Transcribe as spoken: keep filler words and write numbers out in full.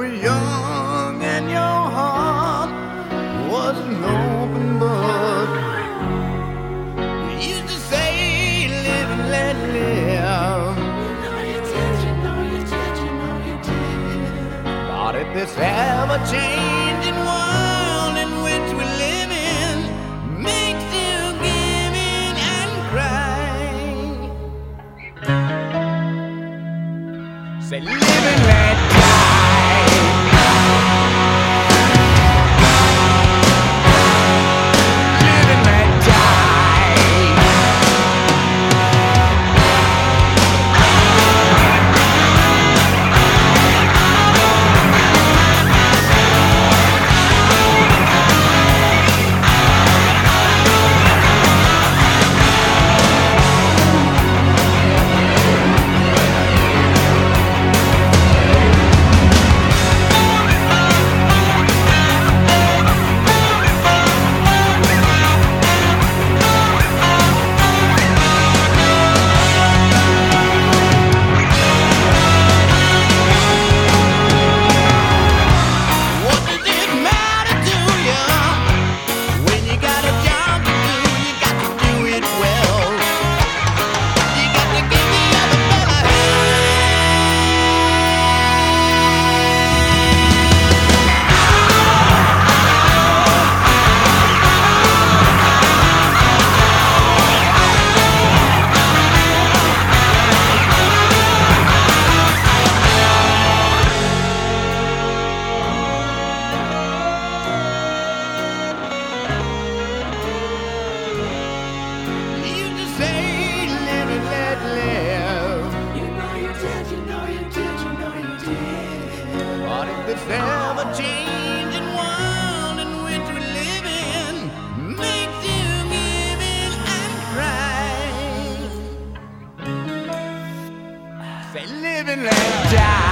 were young and your heart was an open book. You used to say, live and let live. No, you did, you know you did, you know you did. But if this ever-changing world in which we live in makes you give in and cry, say, live and let die. Live and let die. This ever-changing world in which we live in makes you give in and cry. Say, live and let die.